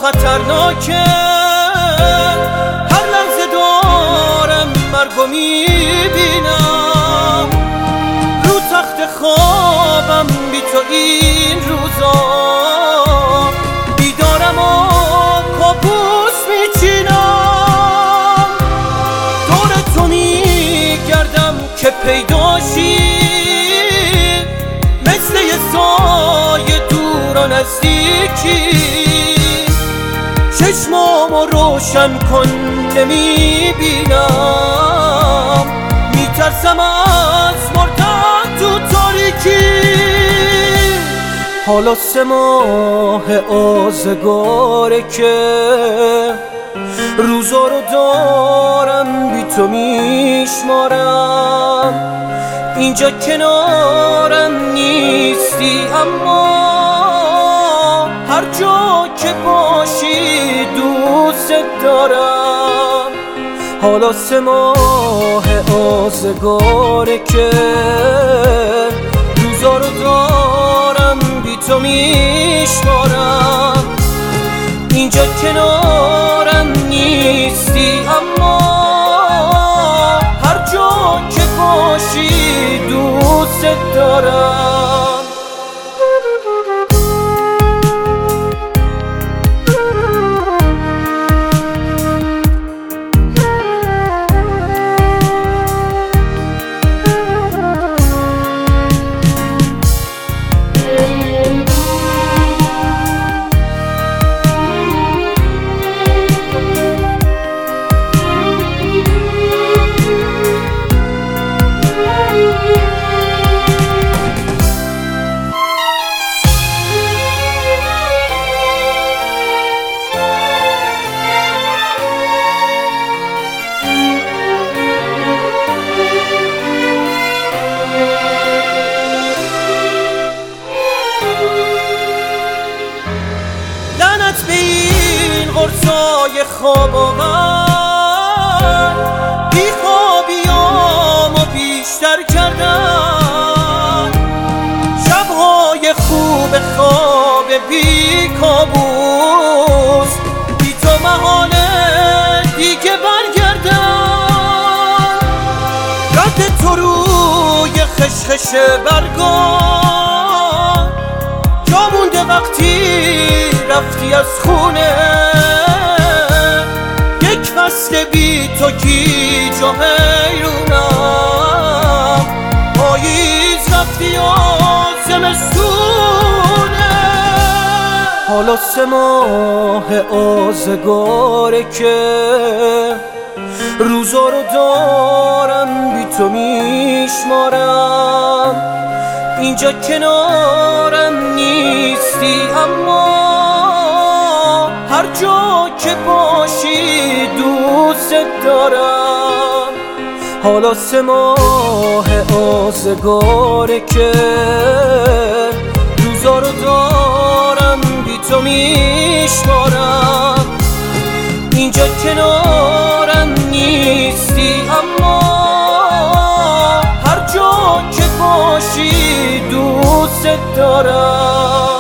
خطرناکه، هر لحظه دارم مرگو میبینم، رو تخت خوابم بی تو این روزا، بیدارم و کابوس میچینم، دور تو میگردم که پیداشی، مثل یه سایه دور و نزدیکی، چشمامو روشن کن نمیبینم، میترسم از مردن تو تاریکی. حالا 3 ماه آزگاره که روزا رو دارم بی تو میشمارم، اینجا کنارم نیستی اما هر جا که باشی دوست دارم. حالا 3 ماه آزگاره که روزا رو دارم بی تو میشمارم، اینجا کنارم نیستی اما هر جا که باشی دوست دارم. به این قرصای خواب آور، بی خوابیامو بیشتر کردن، شبهای خوب خواب بی کابوس، بی تو محاله دیگه برگردن، رد تو روی خشخش برگان جا مونده وقتی رفتی از خونه، یک فصل بی تو گیج و حیرونم، پاییز رفتی و زمستونه. حالا 3 ماه آزگاره که روزا رو دارم بی تو میشمارم، اینجا کنارم نیستی اما هر جا که باشی دوست دارم. حالا 3 ماه آزگاره که روزا رو دارم بی تو میشمارم، اینجا کنارم نیستی اما هر جا که باشی دوست دارم.